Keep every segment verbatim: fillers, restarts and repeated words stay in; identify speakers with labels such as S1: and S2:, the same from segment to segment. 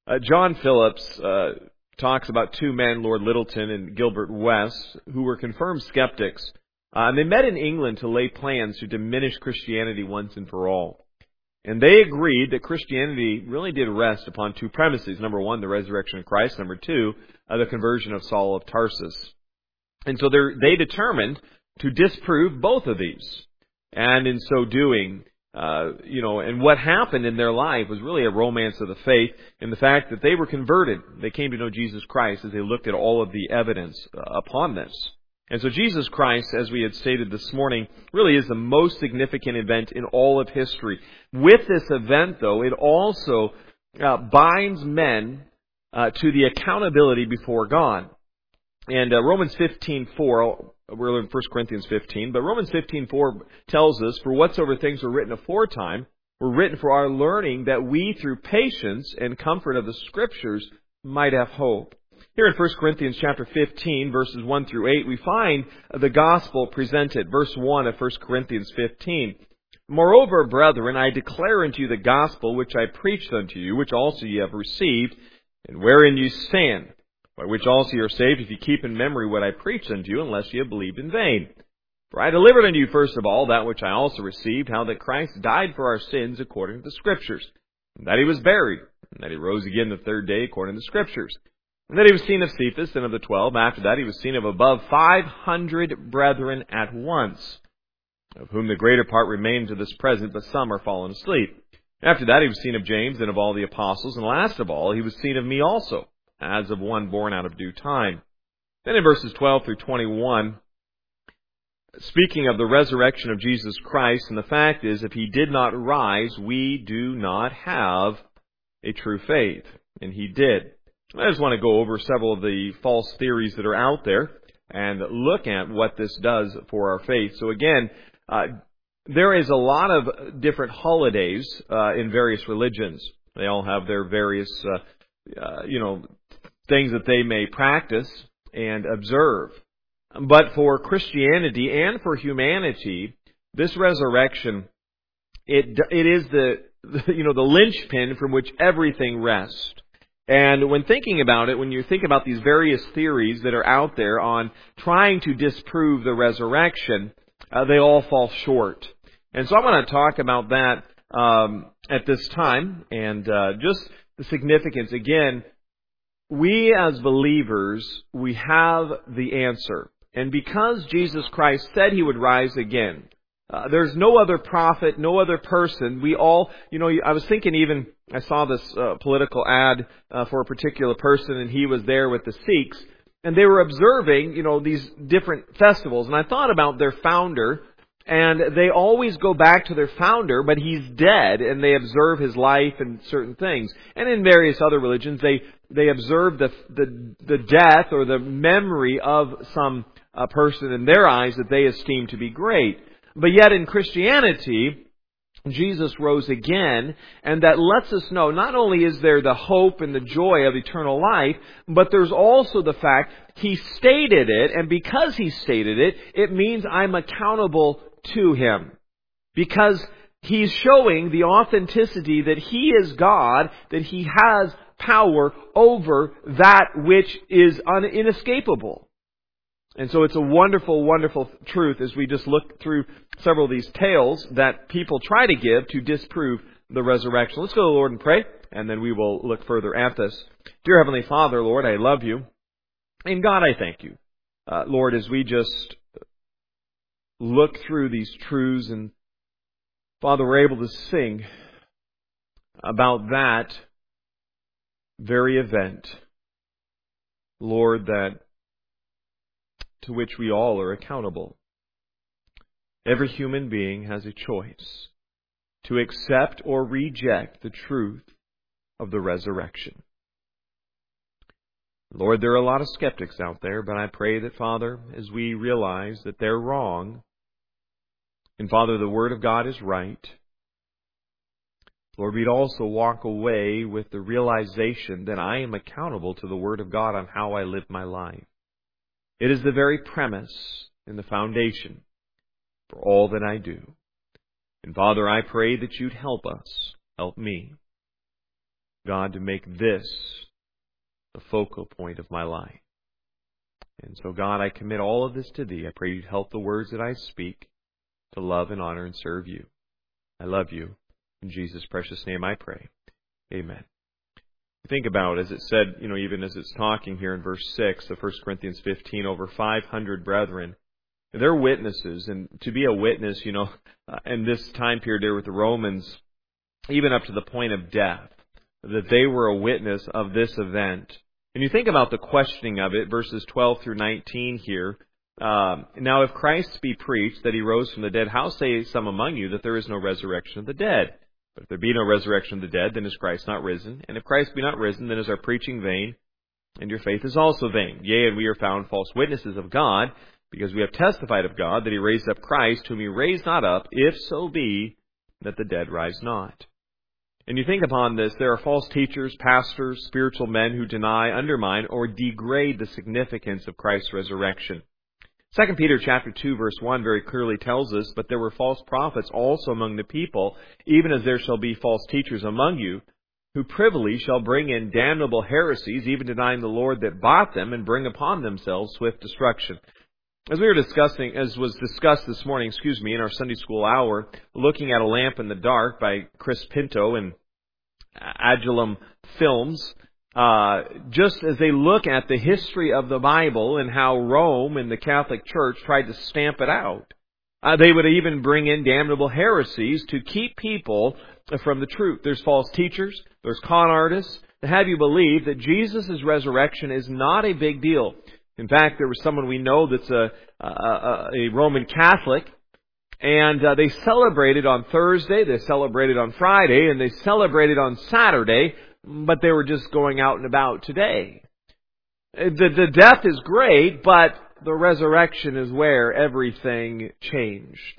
S1: Uh, John Phillips uh, talks about two men, Lord Lyttelton and Gilbert West, who were confirmed skeptics. Uh, and they met in England to lay plans to diminish Christianity once and for all. And they agreed that Christianity really did rest upon two premises. Number one, the resurrection of Christ. Number two, uh, the conversion of Saul of Tarsus. And so they determined to disprove both of these. And in so doing, uh, you know, and what happened in their life was really a romance of the faith in the fact that they were converted. They came to know Jesus Christ as they looked at all of the evidence uh, upon this. And so Jesus Christ, as we had stated this morning, really is the most significant event in all of history. With this event, though, it also uh, binds men uh, to the accountability before God. And uh, Romans fifteen four, we're in First Corinthians fifteen, but Romans fifteen four tells us, "For whatsoever things were written aforetime were written for our learning, that we through patience and comfort of the Scriptures might have hope." Here in First Corinthians chapter fifteen, verses one through eight, we find the gospel presented. Verse one of First Corinthians fifteen. "Moreover, brethren, I declare unto you the gospel which I preached unto you, which also ye have received, and wherein you stand, by which also ye are saved, if ye keep in memory what I preached unto you, unless ye have believed in vain. For I delivered unto you first of all that which I also received, how that Christ died for our sins according to the Scriptures, and that he was buried, and that he rose again the third day according to the Scriptures. And that he was seen of Cephas and of the twelve. After that he was seen of above five hundred brethren at once, of whom the greater part remain to this present, but some are fallen asleep. After that he was seen of James and of all the apostles. And last of all he was seen of me also, as of one born out of due time." Then in verses twelve through twenty-one, speaking of the resurrection of Jesus Christ, and the fact is, if he did not rise, we do not have a true faith. And he did. I just want to go over several of the false theories that are out there and look at what this does for our faith. So again, uh, there is a lot of different holidays uh, in various religions. They all have their various, uh, uh, you know, things that they may practice and observe. But for Christianity and for humanity, this resurrection, it it is the, the you know the linchpin from which everything rests. And when thinking about it, when you think about these various theories that are out there on trying to disprove the resurrection, uh, they all fall short. And so I want to talk about that um, at this time, and uh, just the significance. Again, we as believers, we have the answer. And because Jesus Christ said he would rise again, uh, there's no other prophet, no other person. We all, you know, I was thinking even, I saw this uh, political ad uh, for a particular person, and he was there with the Sikhs, and they were observing, you know, these different festivals. And I thought about their founder, and they always go back to their founder, but he's dead, and they observe his life and certain things. And in various other religions, they they observe the the, the death or the memory of some uh, person in their eyes that they esteem to be great. But yet in Christianity, Jesus rose again, and that lets us know not only is there the hope and the joy of eternal life, but there's also the fact he stated it, and because he stated it, it means I'm accountable to him. Because he's showing the authenticity that he is God, that he has power over that which is un- inescapable. And so it's a wonderful, wonderful truth as we just look through several of these tales that people try to give to disprove the resurrection. Let's go to the Lord and pray, and then we will look further at this. Dear Heavenly Father, Lord, I love you. And God, I thank you. Uh, Lord, as we just look through these truths, and Father, we're able to sing about that very event, Lord, that to which we all are accountable. Every human being has a choice to accept or reject the truth of the resurrection. Lord, there are a lot of skeptics out there, but I pray that, Father, as we realize that they're wrong, and Father, the Word of God is right, Lord, we'd also walk away with the realization that I am accountable to the Word of God on how I live my life. It is the very premise and the foundation for all that I do. And Father, I pray that you'd help us, help me. God, to make this the focal point of my life. And so, God, I commit all of this to Thee. I pray You'd help the words that I speak to love and honor and serve You. I love You. In Jesus' precious name I pray. Amen. Think about, as it said, you know, even as it's talking here in verse six of First Corinthians fifteen, over five hundred brethren. They're witnesses, and to be a witness, you know, uh, in this time period there with the Romans, even up to the point of death, that they were a witness of this event. And you think about the questioning of it, verses twelve through nineteen here. Um, now, if Christ be preached that He rose from the dead, how say some among you that there is no resurrection of the dead? But if there be no resurrection of the dead, then is Christ not risen? And if Christ be not risen, then is our preaching vain, and your faith is also vain. Yea, and we are found false witnesses of God, because we have testified of God that He raised up Christ, whom He raised not up, if so be that the dead rise not. And you think upon this, there are false teachers, pastors, spiritual men who deny, undermine, or degrade the significance of Christ's resurrection. Second Peter chapter two verse one very clearly tells us, but there were false prophets also among the people, even as there shall be false teachers among you, who privily shall bring in damnable heresies, even denying the Lord that bought them, and bring upon themselves swift destruction. As we were discussing, as was discussed this morning, excuse me, in our Sunday school hour, Looking at a Lamp in the Dark by Chris Pinto and Agilum Films, uh, just as they look at the history of the Bible and how Rome and the Catholic Church tried to stamp it out. Uh, they would even bring in damnable heresies to keep people from the truth. There's false teachers, there's con artists, to have you believe that Jesus' resurrection is not a big deal. In fact, there was someone we know that's a, a, a Roman Catholic, and uh, they celebrated on Thursday, they celebrated on Friday, and they celebrated on Saturday, but they were just going out and about today. The, the death is great, but the resurrection is where everything changed.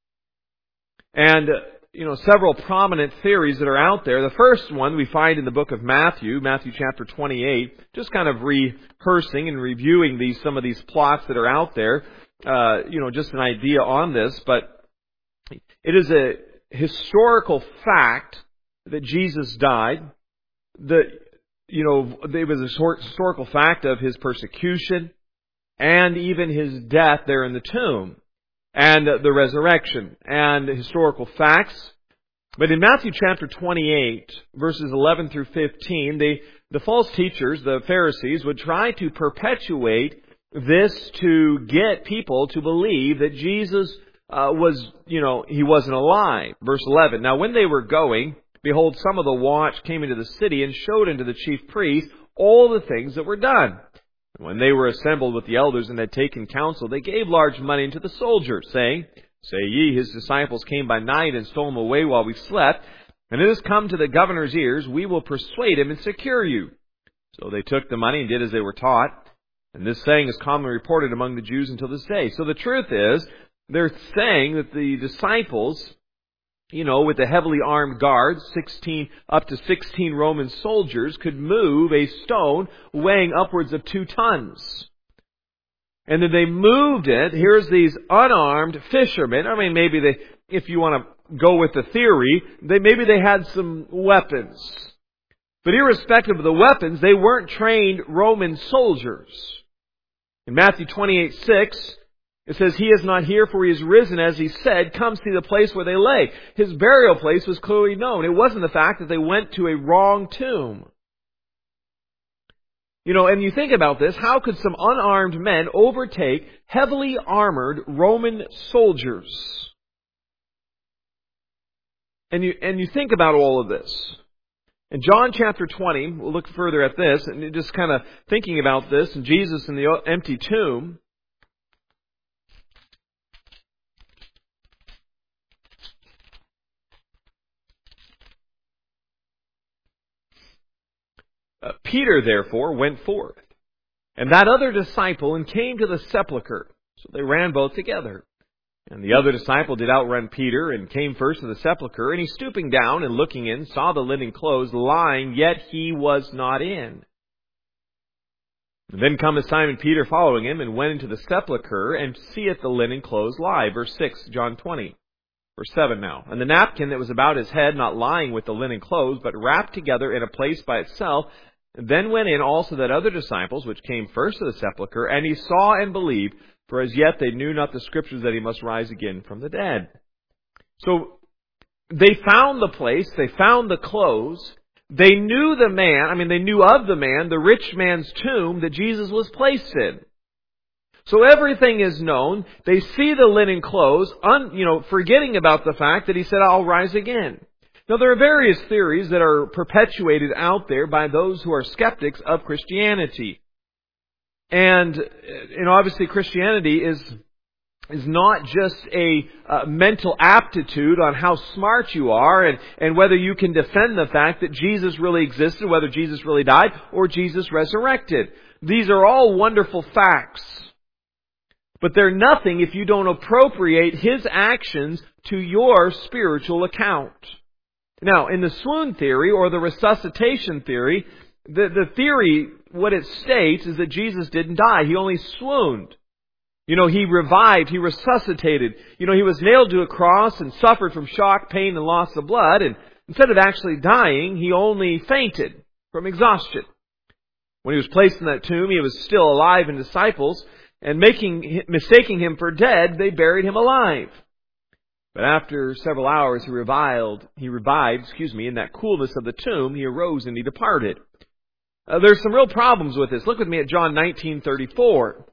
S1: And, you know, several prominent theories that are out there. The first one we find in the book of Matthew, Matthew chapter twenty-eight, just kind of rehearsing and reviewing these some of these plots that are out there. Uh, you know, just an idea on this, but it is a historical fact that Jesus died. That, you know, it was a historical fact of His persecution and even His death there in the tomb and the resurrection and historical facts. But in Matthew chapter twenty-eight, verses eleven through fifteen, they, the false teachers, the Pharisees, would try to perpetuate this to get people to believe that Jesus uh, was, you know, He wasn't alive. Verse eleven, now when they were going, behold, some of the watch came into the city and showed unto the chief priests all the things that were done. And when they were assembled with the elders and had taken counsel, they gave large money to the soldiers, saying, say ye, His disciples came by night and stole Him away while we slept, and it has come to the governor's ears, we will persuade him and secure you. So they took the money and did as they were taught. And this saying is commonly reported among the Jews until this day. So the truth is, they're saying that the disciples, you know, with the heavily armed guards, sixteen, up to sixteen Roman soldiers, could move a stone weighing upwards of two tons. And then they moved it. Here's these unarmed fishermen. I mean, maybe they, if you want to go with the theory, they maybe they had some weapons. But irrespective of the weapons, they weren't trained Roman soldiers. In Matthew twenty-eight six, it says, He is not here, for He is risen, as He said. Come see the place where they lay. His burial place was clearly known. It wasn't the fact that they went to a wrong tomb. You know, and you think about this, how could some unarmed men overtake heavily armored Roman soldiers? And you, and you think about all of this. In John chapter twenty, we'll look further at this, and just kind of thinking about this, and Jesus in the empty tomb. Uh, Peter, therefore, went forth, and that other disciple, and came to the sepulchre. So they ran both together. And the other disciple did outrun Peter, and came first to the sepulchre. And he, stooping down and looking in, saw the linen clothes lying, yet he was not in. And then cometh Simon Peter following him, and went into the sepulchre, and seeth the linen clothes lie. Verse six, John twenty. Verse seven now. And the napkin that was about his head, not lying with the linen clothes, but wrapped together in a place by itself, then went in also that other disciples, which came first to the sepulchre, and he saw and believed, for as yet they knew not the Scriptures that he must rise again from the dead. So, they found the place, they found the clothes, they knew the man, I mean they knew of the man, the rich man's tomb that Jesus was placed in. So everything is known. They see the linen clothes, un, you know, forgetting about the fact that he said, I'll rise again. Now there are various theories that are perpetuated out there by those who are skeptics of Christianity. And, you know, obviously Christianity is, is not just a uh, mental aptitude on how smart you are and, and whether you can defend the fact that Jesus really existed, whether Jesus really died, or Jesus resurrected. These are all wonderful facts. But they're nothing if you don't appropriate His actions to your spiritual account. Now, in the swoon theory or the resuscitation theory, the, the theory, what it states is that Jesus didn't die. He only swooned. You know, He revived, He resuscitated. You know, He was nailed to a cross and suffered from shock, pain, and loss of blood. And instead of actually dying, He only fainted from exhaustion. When He was placed in that tomb, He was still alive in disciples. And making, mistaking Him for dead, they buried Him alive. But after several hours, He revived, He revived, excuse me, in that coolness of the tomb, He arose and He departed. Uh, there's some real problems with this. Look with me at John nineteen thirty-four.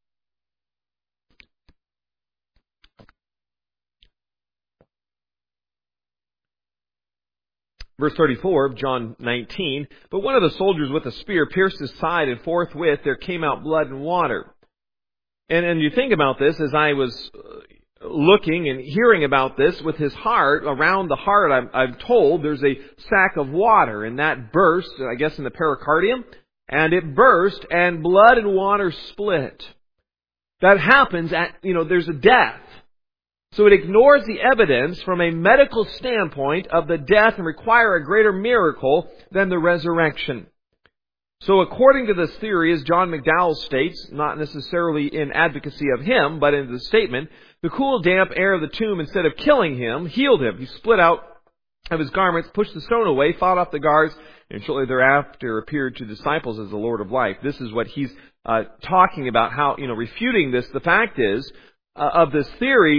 S1: Verse thirty-four of John nineteen. But one of the soldiers with a spear pierced His side, and forthwith there came out blood and water. And, and you think about this, as I was looking and hearing about this, with his heart, around the heart, I'm, I'm told, there's a sac of water, and that burst, I guess in the pericardium, and it burst, and blood and water split. That happens at, you know, there's a death. So it ignores the evidence from a medical standpoint of the death and require a greater miracle than the resurrection. So according to this theory, as John McDowell states, not necessarily in advocacy of him, but in the statement, the cool, damp air of the tomb, instead of killing him, healed him. He split out of his garments, pushed the stone away, fought off the guards, and shortly thereafter appeared to disciples as the Lord of life. This is what he's uh, talking about, how, you know, refuting this. The fact is, uh, of this theory,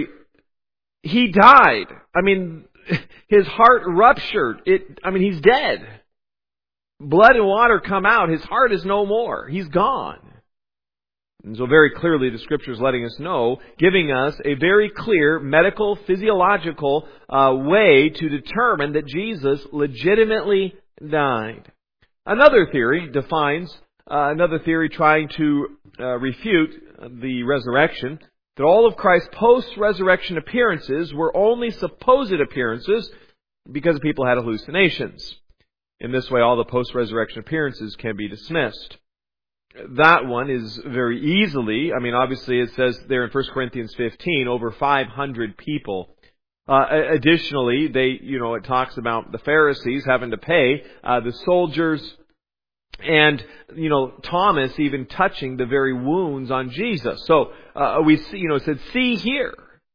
S1: he died. I mean, his heart ruptured. It. I mean, he's dead. Blood and water come out. His heart is no more. He's gone. And so very clearly the Scripture is letting us know, giving us a very clear medical, physiological uh, way to determine that Jesus legitimately died. Another theory defines, uh, another theory trying to uh, refute the resurrection, that all of Christ's post-resurrection appearances were only supposed appearances because people had hallucinations. In this way, all the post-resurrection appearances can be dismissed. That one is very easily, I mean, obviously it says there in First Corinthians fifteen, over five hundred people. Uh, additionally, they, you know, it talks about the Pharisees having to pay, uh, the soldiers, and, you know, Thomas even touching the very wounds on Jesus. So, uh, we see, you know, it said, see here.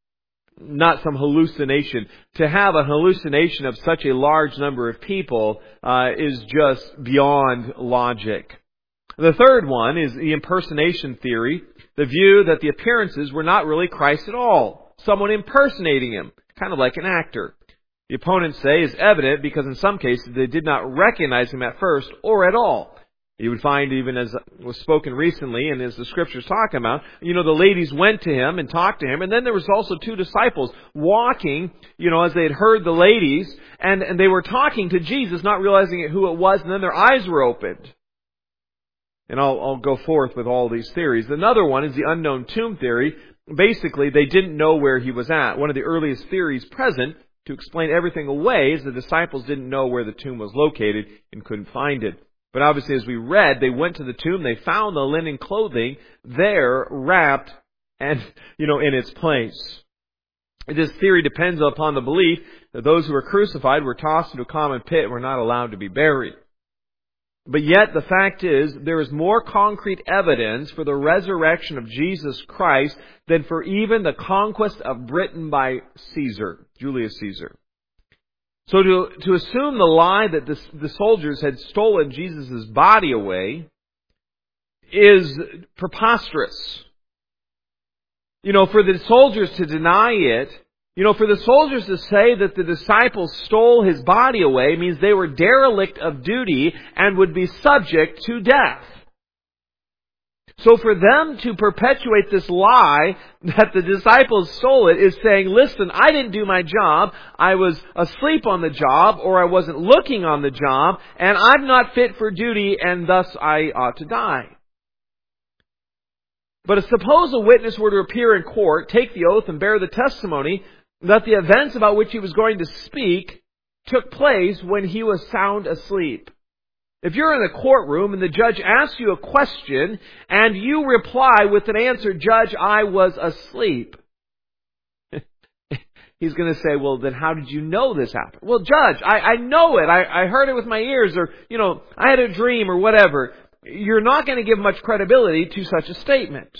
S1: Not some hallucination. To have a hallucination of such a large number of people uh, is just beyond logic. The third one is the impersonation theory, the view that the appearances were not really Christ at all, someone impersonating Him, kind of like an actor. The opponents say is evident because in some cases they did not recognize Him at first or at all. You would find, even as was spoken recently and as the Scriptures talk about, you know, the ladies went to Him and talked to Him. And then there was also two disciples walking, you know, as they had heard the ladies. And, and they were talking to Jesus, not realizing who it was. And then their eyes were opened. And I'll, I'll go forth with all these theories. Another one is the unknown tomb theory. Basically, they didn't know where He was at. One of the earliest theories present to explain everything away is the disciples didn't know where the tomb was located and couldn't find it. But obviously, as we read, they went to the tomb, they found the linen clothing there wrapped and, you know, in its place. This theory depends upon the belief that those who were crucified were tossed into a common pit and were not allowed to be buried. But yet the fact is, there is more concrete evidence for the resurrection of Jesus Christ than for even the conquest of Britain by Caesar, Julius Caesar. So to, to assume the lie that the, the soldiers had stolen Jesus' body away is preposterous. You know, for the soldiers to deny it, you know, for the soldiers to say that the disciples stole His body away means they were derelict of duty and would be subject to death. So for them to perpetuate this lie that the disciples stole it is saying, listen, I didn't do my job, I was asleep on the job, or I wasn't looking on the job, and I'm not fit for duty, and thus I ought to die. But suppose a witness were to appear in court, take the oath, and bear the testimony that the events about which he was going to speak took place when he was sound asleep. If you're in a courtroom and the judge asks you a question and you reply with an answer, Judge, I was asleep. He's going to say, well, then how did you know this happened? Well, Judge, I, I know it. I, I heard it with my ears, or, you know, I had a dream or whatever. You're not going to give much credibility to such a statement.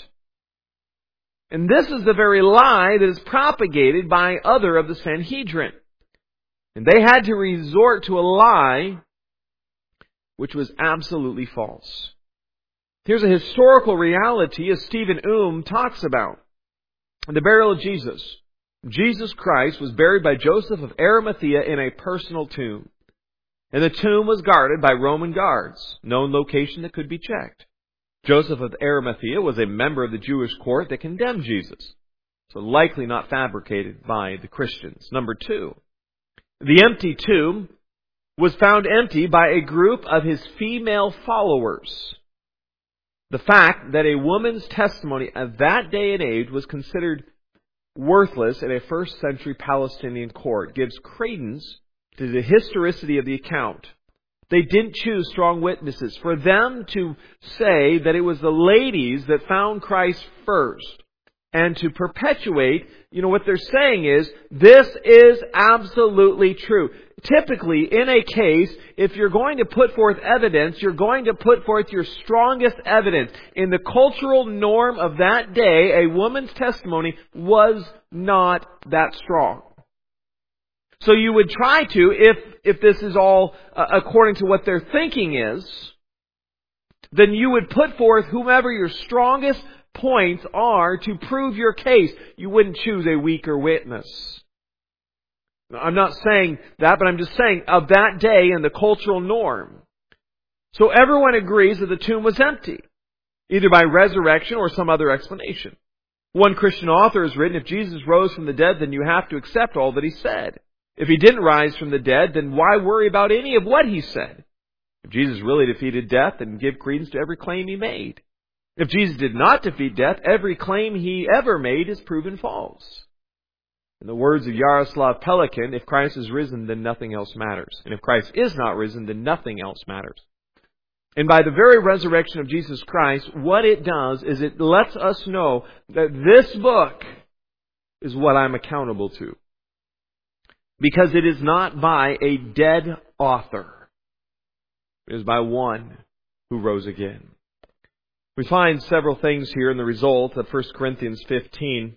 S1: And this is the very lie that is propagated by other of the Sanhedrin. And they had to resort to a lie which was absolutely false. Here's a historical reality, as Stephen Oom talks about. The burial of Jesus. Jesus Christ was buried by Joseph of Arimathea in a personal tomb. And the tomb was guarded by Roman guards, known location that could be checked. Joseph of Arimathea was a member of the Jewish court that condemned Jesus, so likely not fabricated by the Christians. Number two, the empty tomb was found empty by a group of his female followers. The fact that a woman's testimony of that day and age was considered worthless in a first century Palestinian court gives credence to the historicity of the account. They didn't choose strong witnesses. For them to say that it was the ladies that found Christ first and to perpetuate, you know, what they're saying is, this is absolutely true. Typically, in a case, if you're going to put forth evidence, you're going to put forth your strongest evidence. In the cultural norm of that day, a woman's testimony was not that strong. So you would try to, if if this is all uh, according to what their thinking is, then you would put forth whomever your strongest points are to prove your case. You wouldn't choose a weaker witness. I'm not saying that, but I'm just saying of that day and the cultural norm. So everyone agrees that the tomb was empty, either by resurrection or some other explanation. One Christian author has written, if Jesus rose from the dead, then you have to accept all that He said. If He didn't rise from the dead, then why worry about any of what He said? If Jesus really defeated death, then give credence to every claim He made. If Jesus did not defeat death, every claim He ever made is proven false. In the words of Yaroslav Pelikan, if Christ is risen, then nothing else matters. And if Christ is not risen, then nothing else matters. And by the very resurrection of Jesus Christ, what it does is it lets us know that this book is what I'm accountable to. Because it is not by a dead author. It is by one who rose again. We find several things here in the result of First Corinthians fifteen.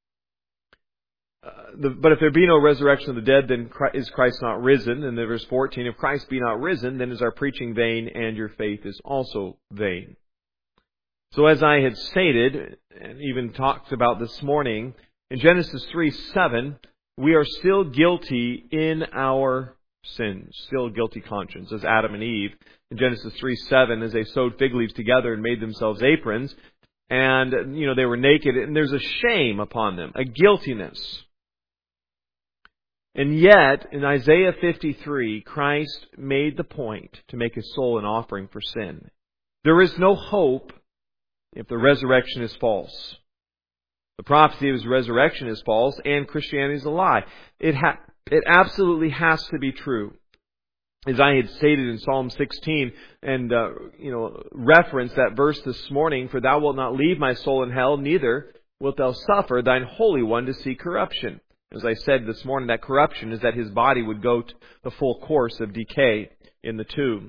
S1: Uh, the, but if there be no resurrection of the dead, then is Christ not risen? And then verse fourteen, if Christ be not risen, then is our preaching vain, and your faith is also vain. So as I had stated, and even talked about this morning, in Genesis three seven, we are still guilty in our sins, still a guilty conscience, as Adam and Eve. In Genesis three seven, as they sewed fig leaves together and made themselves aprons, and, you know, they were naked, and there's a shame upon them, a guiltiness. And yet, in Isaiah fifty-three, Christ made the point to make His soul an offering for sin. There is no hope if the resurrection is false. The prophecy of His resurrection is false, and Christianity is a lie. It ha- it absolutely has to be true. As I had stated in Psalm sixteen, and uh, you know, referenced that verse this morning, for Thou wilt not leave my soul in hell, neither wilt Thou suffer Thine Holy One to see corruption. As I said this morning, that corruption is that His body would go to the full course of decay in the tomb.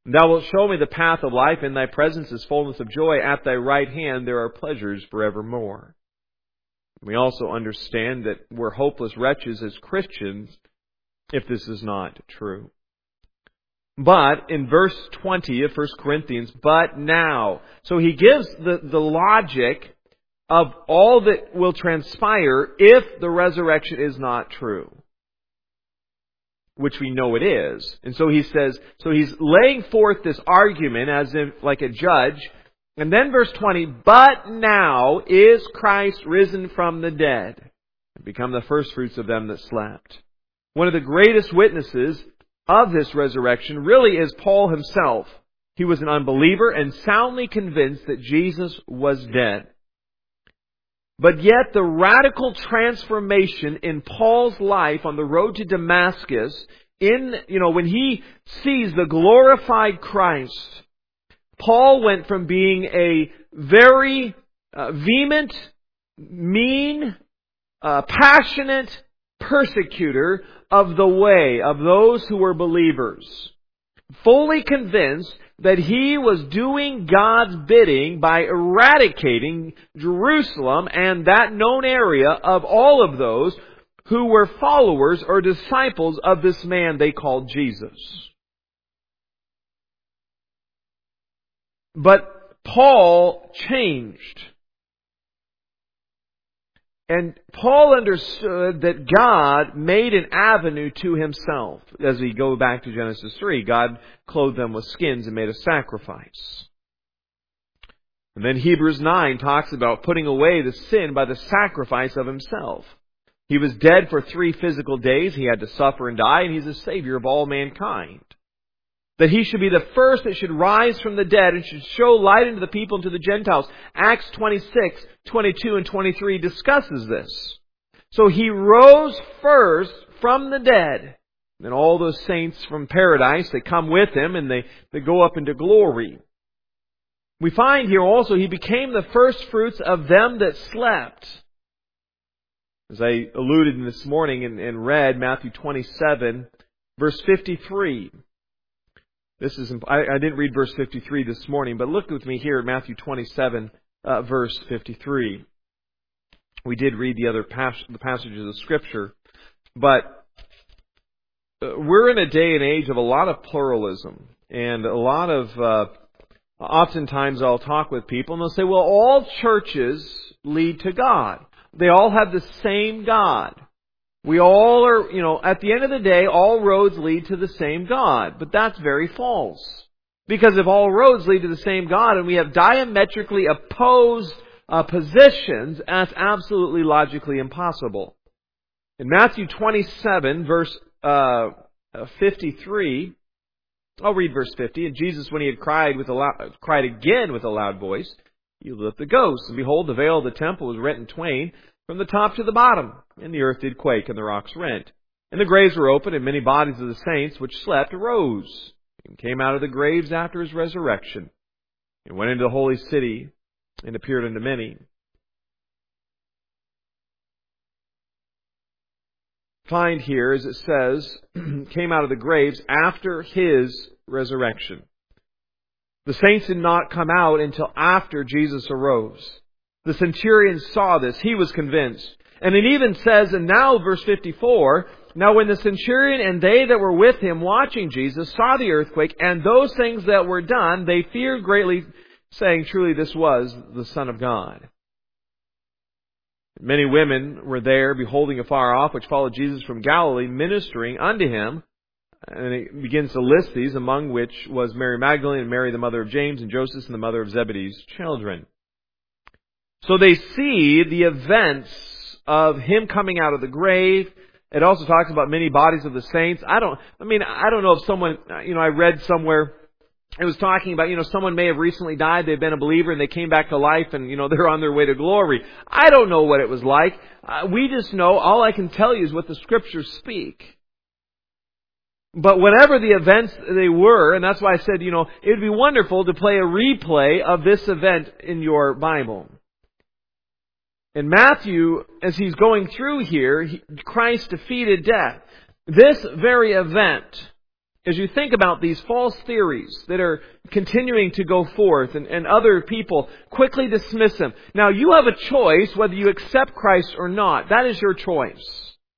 S1: Thou wilt show me the path of life. In Thy presence is fullness of joy. At Thy right hand there are pleasures forevermore. We also understand that we're hopeless wretches as Christians if this is not true. But in verse twenty of First Corinthians, but now. So he gives the, the logic of all that will transpire if the resurrection is not true. Which we know it is. And so he says, so he's laying forth this argument as if like a judge. And then verse twenty, but now is Christ risen from the dead and become the firstfruits of them that slept. One of the greatest witnesses of this resurrection really is Paul himself. He was an unbeliever and soundly convinced that Jesus was dead. But yet the radical transformation in Paul's life on the road to Damascus, in, you know, when he sees the glorified Christ, Paul went from being a very uh, vehement, mean, uh, passionate persecutor of the way, of those who were believers, fully convinced that he was doing God's bidding by eradicating Jerusalem and that known area of all of those who were followers or disciples of this man they called Jesus. But Paul changed. And Paul understood that God made an avenue to Himself. As we go back to Genesis three, God clothed them with skins and made a sacrifice. And then Hebrews nine talks about putting away the sin by the sacrifice of Himself. He was dead for three physical days. He had to suffer and die, and He's the Savior of all mankind. That He should be the first that should rise from the dead and should show light unto the people and to the Gentiles. Acts twenty-six, twenty-two, and twenty-three discusses this. So He rose first from the dead. And all those saints from paradise, they come with Him and they, they go up into glory. We find here also He became the first fruits of them that slept. As I alluded this morning and, and read Matthew twenty-seven, verse fifty-three. This is, I, I didn't read verse fifty-three this morning, but look with me here at Matthew twenty-seven, uh, verse fifty-three. We did read the other pas- the passages of Scripture, but uh, we're in a day and age of a lot of pluralism and a lot of, uh, oftentimes I'll talk with people and they'll say, well, all churches lead to God. They all have the same God. We all are, you know, at the end of the day, all roads lead to the same God. But that's very false. Because if all roads lead to the same God and we have diametrically opposed uh, positions, that's absolutely logically impossible. In Matthew twenty-seven, verse uh, fifty-three, I'll read verse fifty. And Jesus, when He had cried with a loud, cried again with a loud voice, yielded up the ghost. And behold, the veil of the temple was rent in twain from the top to the bottom. And the earth did quake, and the rocks rent. And the graves were opened, and many bodies of the saints which slept arose, and came out of the graves after His resurrection, and went into the holy city, and appeared unto many. Find here, as it says, came out of the graves after His resurrection. The saints did not come out until after Jesus arose. The centurion saw this. He was convinced. And it even says, and now verse fifty-four, now when the centurion and they that were with him watching Jesus saw the earthquake and those things that were done, they feared greatly, saying, truly this was the Son of God. Many women were there, beholding afar off, which followed Jesus from Galilee, ministering unto Him. And it begins to list these, among which was Mary Magdalene and Mary the mother of James and Joseph and the mother of Zebedee's children. So they see the events of Him coming out of the grave. It also talks about many bodies of the saints. I don't, I mean, I don't know if someone, you know, I read somewhere, it was talking about, you know, someone may have recently died, they've been a believer, and they came back to life, and, you know, they're on their way to glory. I don't know what it was like. Uh, we just know, all I can tell you is what the Scriptures speak. But whatever the events they were, and that's why I said, you know, it would be wonderful to play a replay of this event in your Bible. In Matthew, as he's going through here, he, Christ defeated death. This very event as you think about these false theories that are continuing to go forth and, and other people quickly dismiss them. Now, you have a choice whether you accept Christ or not. That is your choice.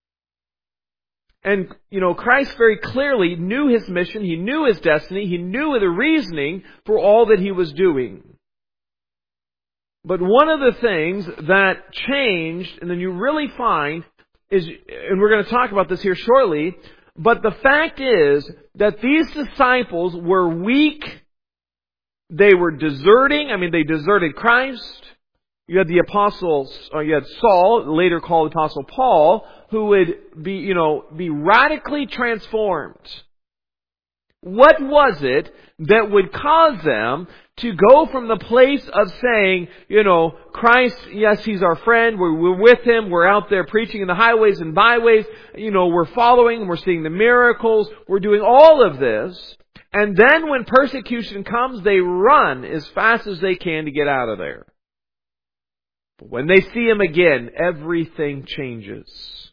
S1: And, you know, Christ very clearly knew His mission. He knew His destiny. He knew the reasoning for all that He was doing. But one of the things that changed, and then you really find, is, and we're going to talk about this here shortly, but the fact is that these disciples were weak. They were deserting. I mean, they deserted Christ. You had the apostles, or you had Saul, later called Apostle Paul, who would be, you know, be radically transformed. What was it that would cause them to go from the place of saying, you know, Christ, yes, He's our friend, we're, we're with Him, we're out there preaching in the highways and byways, you know, we're following, we're seeing the miracles, we're doing all of this, and then when persecution comes, they run as fast as they can to get out of there. But when they see Him again, everything changes.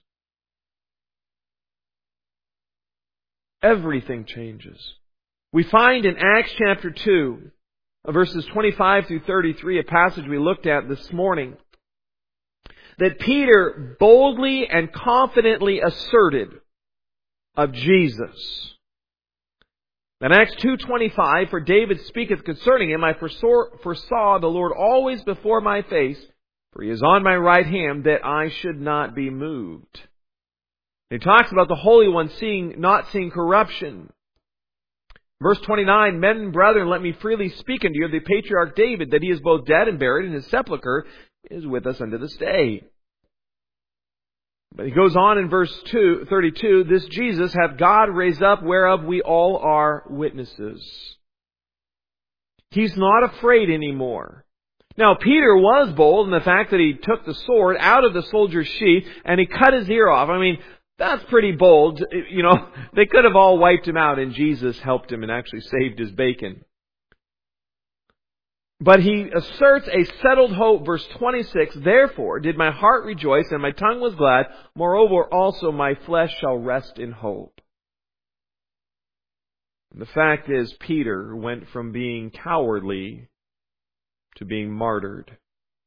S1: Everything changes. We find in Acts chapter two, verses twenty-five through thirty-three, a passage we looked at this morning, that Peter boldly and confidently asserted of Jesus. In Acts two twenty-five, for David speaketh concerning Him, I foresaw, foresaw the Lord always before my face, for He is on my right hand, that I should not be moved. He talks about the Holy One seeing, not seeing corruption. Verse twenty-nine, men and brethren, let me freely speak unto you of the patriarch David, that he is both dead and buried, and his sepulchre is with us unto this day. But he goes on in verse two, thirty-two, this Jesus hath God raised up, whereof we all are witnesses. He's not afraid anymore. Now, Peter was bold in the fact that he took the sword out of the soldier's sheath and he cut his ear off. I mean, that's pretty bold. You know, they could have all wiped him out and Jesus helped him and actually saved his bacon. But he asserts a settled hope, verse twenty-six, therefore did my heart rejoice and my tongue was glad. Moreover, also my flesh shall rest in hope. And the fact is, Peter went from being cowardly to being martyred.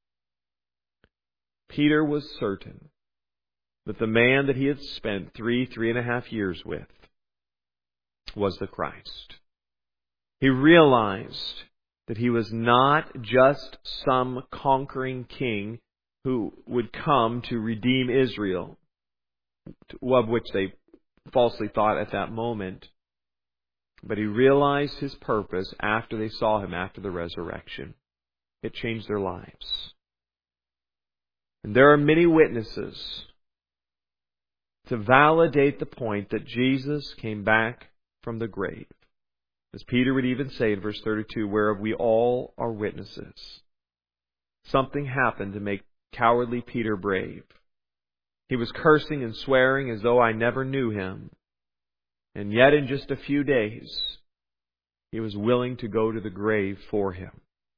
S1: Peter was certain that the man that he had spent three, three and a half years with was the Christ. He realized that he was not just some conquering king who would come to redeem Israel, of which they falsely thought at that moment. But he realized his purpose after they saw Him after the resurrection. It changed their lives. And there are many witnesses to validate the point that Jesus came back from the grave. As Peter would even say in verse thirty-two, whereof we all are witnesses. Something happened to make cowardly Peter brave. He was cursing and swearing as though I never knew him. And yet in just a few days, he was willing to go to the grave for Him.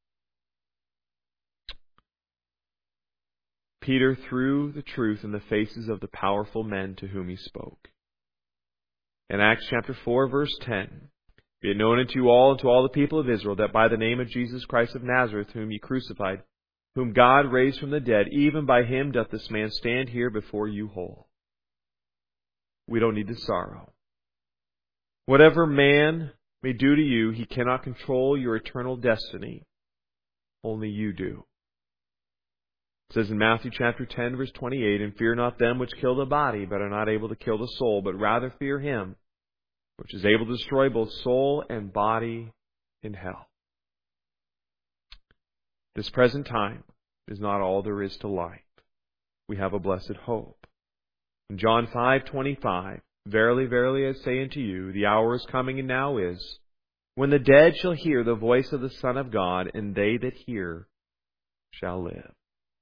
S1: Peter threw the truth in the faces of the powerful men to whom he spoke. In Acts chapter four, verse ten, be it known unto you all and to all the people of Israel that by the name of Jesus Christ of Nazareth, whom ye crucified, whom God raised from the dead, even by Him doth this man stand here before you whole. We don't need to sorrow. Whatever man may do to you, he cannot control your eternal destiny. Only you do. It says in Matthew chapter ten, verse twenty-eight, and fear not them which kill the body, but are not able to kill the soul, but rather fear Him, which is able to destroy both soul and body in hell. This present time is not all there is to life. We have a blessed hope. In John five twenty-five, verily, verily, I say unto you, the hour is coming and now is, when the dead shall hear the voice of the Son of God, and they that hear shall live.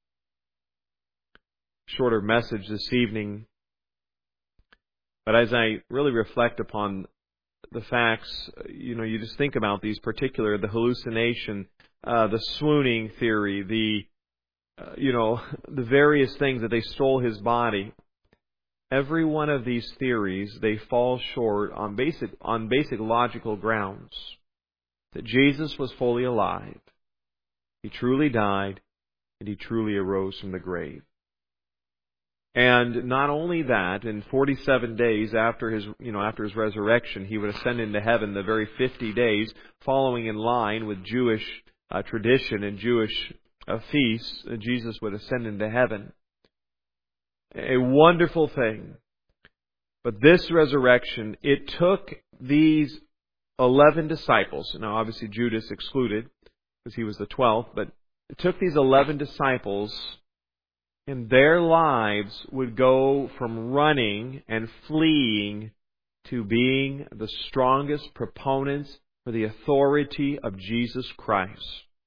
S1: Shorter message this evening, but as I really reflect upon the facts, you know, you just think about these particular, the hallucination, uh, the swooning theory, the, uh, you know, the various things that they stole his body. every one of these theories, they fall short on basic, on basic logical grounds. That Jesus was fully alive, He truly died, and He truly arose from the grave. And not only that, in forty-seven days after His, you know, after His resurrection, He would ascend into heaven the very fifty days, following in line with Jewish uh, tradition and Jewish uh, feasts. Uh, Jesus would ascend into heaven. A wonderful thing. But this resurrection, it took these eleven disciples, now obviously Judas excluded, because he was the twelfth, but it took these eleven disciples, and their lives would go from running and fleeing to being the strongest proponents for the authority of Jesus Christ.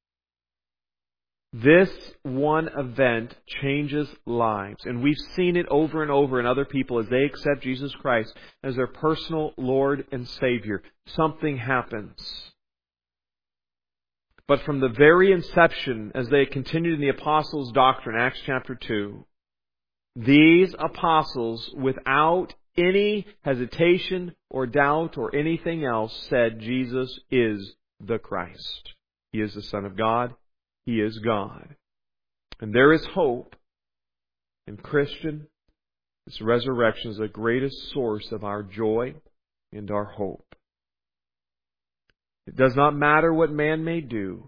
S1: This one event changes lives, and we've seen it over and over in other people as they accept Jesus Christ as their personal Lord and Savior. Something happens. But from the very inception, as they continued in the apostles' doctrine, Acts chapter two, these apostles, without any hesitation or doubt or anything else, said Jesus is the Christ. He is the Son of God. He is God. And there is hope. And Christian, this resurrection is the greatest source of our joy and our hope. It does not matter what man may do.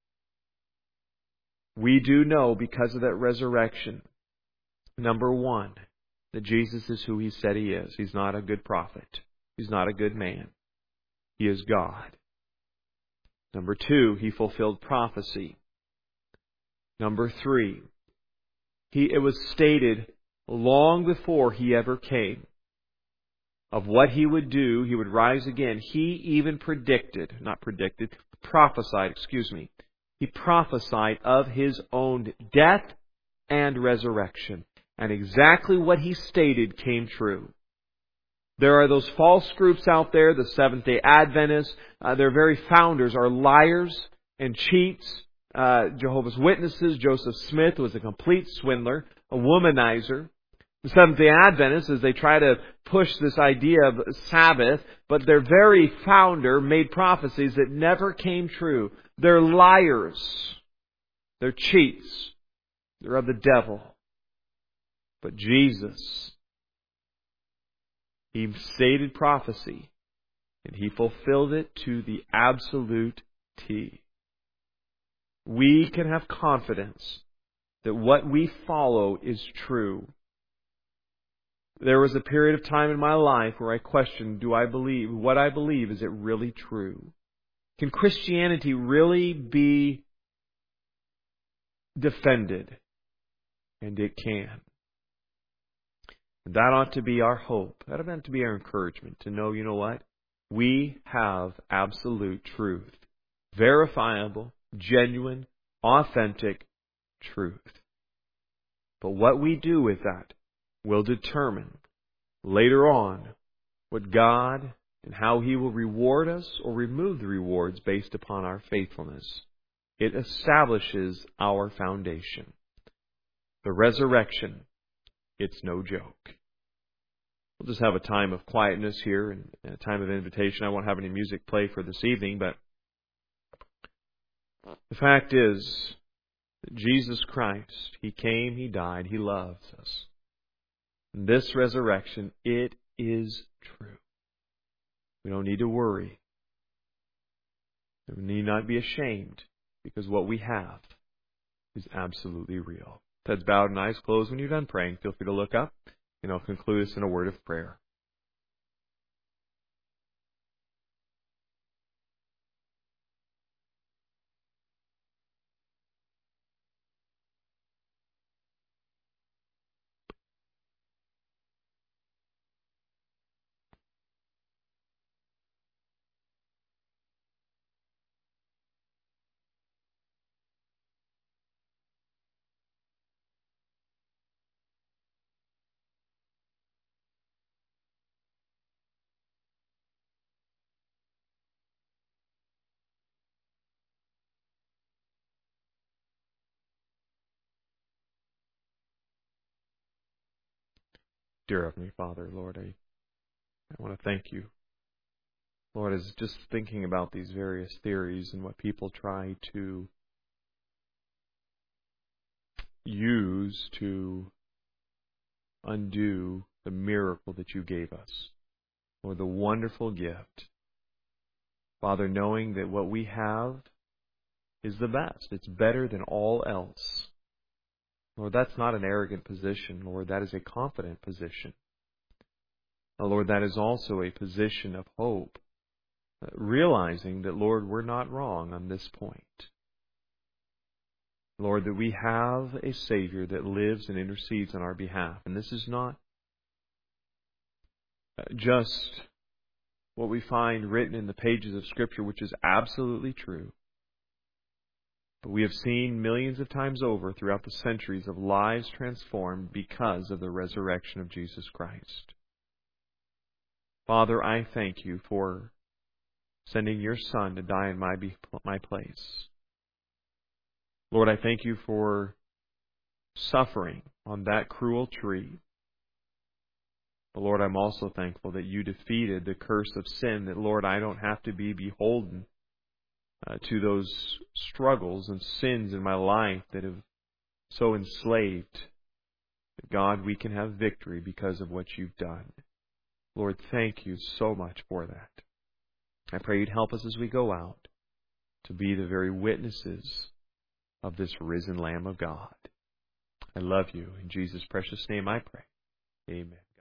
S1: We do know, because of that resurrection, number one, that Jesus is who He said He is. He's not a good prophet. He's not a good man. He is God. Number two, He fulfilled prophecy. Number three, he, it was stated long before He ever came of what He would do. He would rise again. He even predicted, not predicted, prophesied, excuse me. He prophesied of His own death and resurrection. And exactly what He stated came true. There are those false groups out there, the Seventh-day Adventists. Uh, their very founders are liars and cheats. Uh, Jehovah's Witnesses. Joseph Smith was a complete swindler, a womanizer. The Seventh-day Adventists, as they try to push this idea of Sabbath, but their very founder made prophecies that never came true. They're liars. They're cheats. They're of the devil. But Jesus, He stated prophecy, and He fulfilled it to the absolute T. We can have confidence that what we follow is true. There was a period of time in my life where I questioned, do I believe, what I believe, is it really true? Can Christianity really be defended? And it can. And that ought to be our hope. That ought to be our encouragement to know, you know what? We have absolute truth. Verifiable, genuine, authentic truth. But what we do with that will determine later on what God and how He will reward us or remove the rewards based upon our faithfulness. It establishes our foundation. The resurrection, it's no joke. We'll just have a time of quietness here and a time of invitation. I won't have any music play for this evening, but the fact is that Jesus Christ, He came, He died, He loves us. And this resurrection, it is true. We don't need to worry. We need not be ashamed, because what we have is absolutely real. Heads bowed and eyes closed. When you're done praying, feel free to look up, and I'll conclude this in a word of prayer. Dear Heavenly Father, Lord, I, I want to thank you. Lord, as just thinking about these various theories and what people try to use to undo the miracle that you gave us, or the wonderful gift. Father, knowing that what we have is the best. It's better than all else. Lord, that's not an arrogant position. Lord, that is a confident position. Now, Lord, that is also a position of hope, realizing that, Lord, we're not wrong on this point. Lord, that we have a Savior that lives and intercedes on our behalf. And this is not just what we find written in the pages of Scripture, which is absolutely true. But we have seen millions of times over throughout the centuries of lives transformed because of the resurrection of Jesus Christ. Father, I thank you for sending your Son to die in my, my place. Lord, I thank you for suffering on that cruel tree. But Lord, I'm also thankful that you defeated the curse of sin, that, Lord, I don't have to be beholden uh, to those struggles and sins in my life that have so enslaved. But God, we can have victory because of what you've done. Lord, thank you so much for that. I pray you'd help us as we go out to be the very witnesses of this risen Lamb of God. I love you. In Jesus' precious name I pray. Amen.